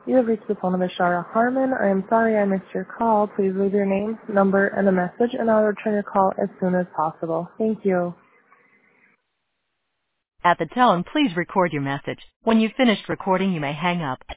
You have reached the phone of Ishara Harmon. I am sorry I missed your call. Please leave your name, number, and a message, and I'll return your call as soon as possible. Thank you. At the tone, please record your message. When you've finished recording, you may hang up.